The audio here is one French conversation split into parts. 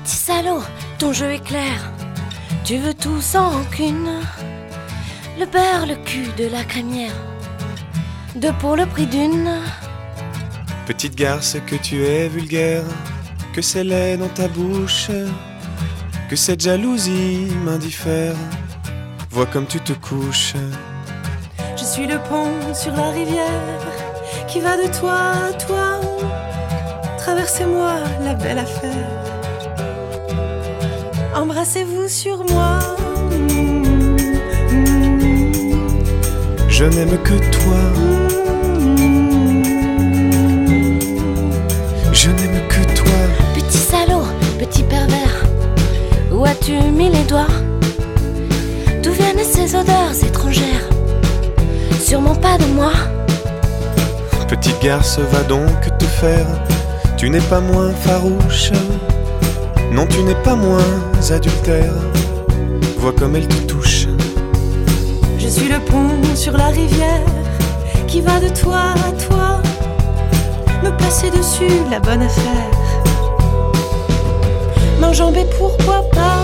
Petit salaud, ton jeu est clair. Tu veux tout sans rancune. Le beurre, le cul de la crémière. Deux pour le prix d'une. Petite garce, que tu es vulgaire, que c'est laid dans ta bouche, que cette jalousie m'indiffère. Vois comme tu te couches. Je suis le pont sur la rivière qui va de toi à toi. Traversez-moi la belle affaire. Embrassez-vous sur moi. Je n'aime que toi. Je n'aime que toi. Petit salaud, petit pervers, où as-tu mis les doigts? D'où viennent ces odeurs étrangères? Sûrement pas de moi. Petite garce, va donc te faire. Tu n'es pas moins farouche. Non, tu n'es pas moins adultère. Vois comme elle te touche. Je suis le pont sur la rivière qui va de toi à toi. Me passer dessus, la bonne affaire. M'enjamber, pourquoi pas.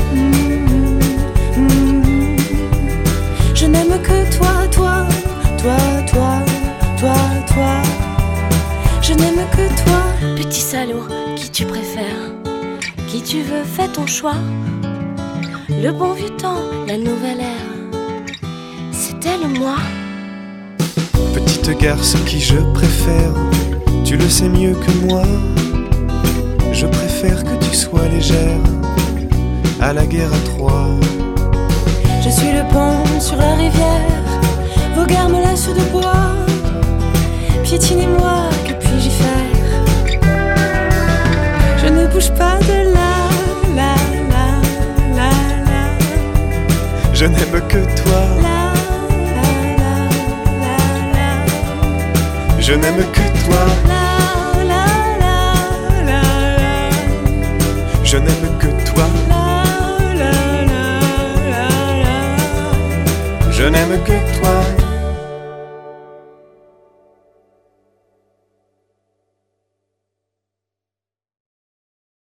Je n'aime que toi, toi, toi, toi, toi, toi. Je n'aime que toi. Petit salaud, qui tu préfères? Qui tu veux, fais ton choix. Le bon vieux temps, la nouvelle ère, c'était le moi. Petite garce, qui je préfère? Tu le sais mieux que moi. Je préfère que tu sois légère. À la guerre à Troie. Je suis le pont sur la rivière. Vos gares me laissent de bois. Piétinez-moi, que puis-je y faire? Je ne bouge pas de là, là, là, là, là. Je n'aime que toi. Là, là, là, là, là. Je n'aime que toi. Là, là, là, là, là. Je n'aime que toi. Là, là, là, là, là. Je n'aime que toi.